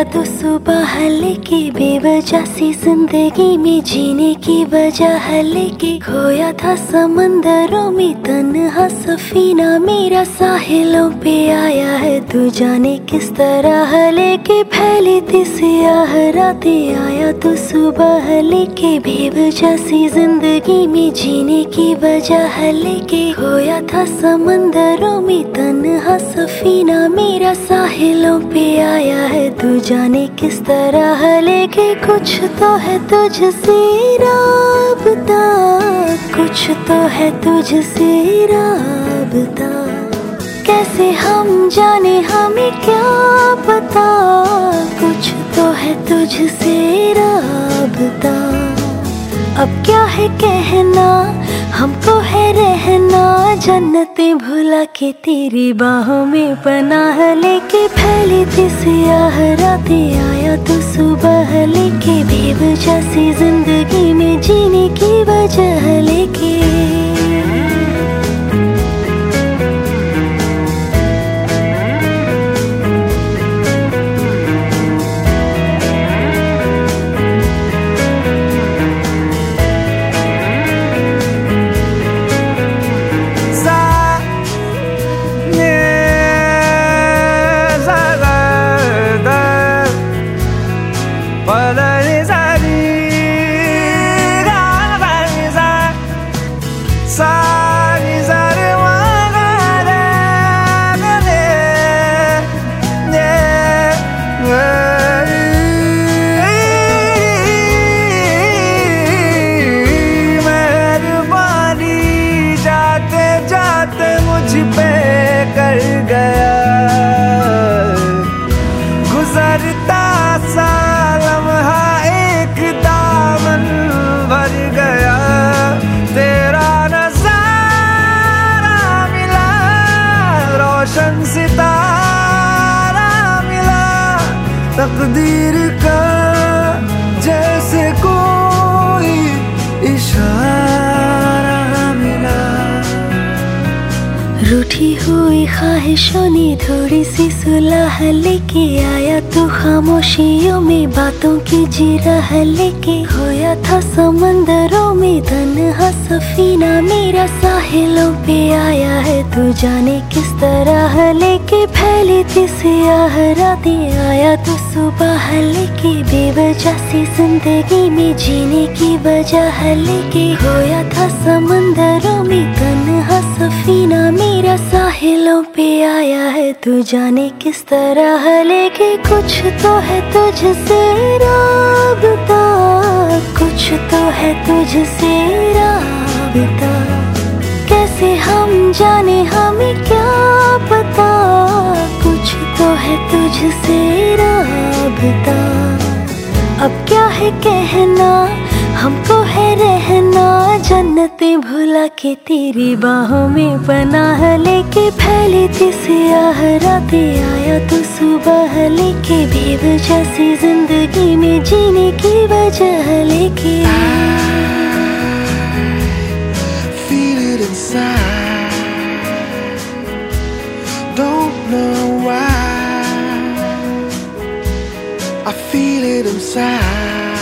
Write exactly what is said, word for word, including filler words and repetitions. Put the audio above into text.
आया तो सुबह लेके बेवजह सी जिंदगी में जीने की वजह लेके खोया था समंदरों में तन्हा सफीना मेरा साहिलों पे आया है तू जाने किस तरह लेके फैली थी सियाह रातें आया तो सुबह लेके बेवजह सी जिंदगी में जीने की वजह लेके खोया था समंदरों में तन्हा सफीना मेरा साहिलों पे आया है तू जाने किस तरह लेके कुछ तो है तुझसे राबता कुछ तो है तुझसे राबता कैसे हम जाने हमें क्या पता कुछ तो है तुझसे राबता अब क्या है कहना हमको है रहना जन्नतें भुला के तेरी बाहों में पनाह लेके फैली थी सियाह रातें आया तो सुबह लेके बेवजह सी जिंदगी में जीने की वजह लेके गुजरता सा लम्हा एक दामन भर गया तेरा नजारा मिला रोशन सितारा मिला तकदीर का जैसे कोई इशारा मिला रूठी हुई ख्वाहिशों ने थोड़ी सी सुलह लेके आया तो खामोशियों में बातों की जिरह लेके खोया था समंदरों में तन्हा सफीना मेरा साहिलों पे आया है तू जाने किस तरह लेके फैली थी सियाह रातें आया तो सुबह लेके बेवजह सी जिंदगी में जीने की वजह लेके खोया था समंदरों में तन्हा सफीना मेरा साहिलों पे आया है तू जाने किस तरह लेके कुछ तो है तुझसे राबता कुछ तो है तुझसे राबता कैसे हम जाने हमें क्या पता कुछ तो है तुझसे राबता अब क्या है कहना हमको है रहना जन्नतें भुला के तेरी बाहों में पनाह लेके फैली थी सियाह रातें आया तो सुबह लेके बेवजह सी जिंदगी में जीने की वजह लेके Feel it inside, don't know why. I feel it inside.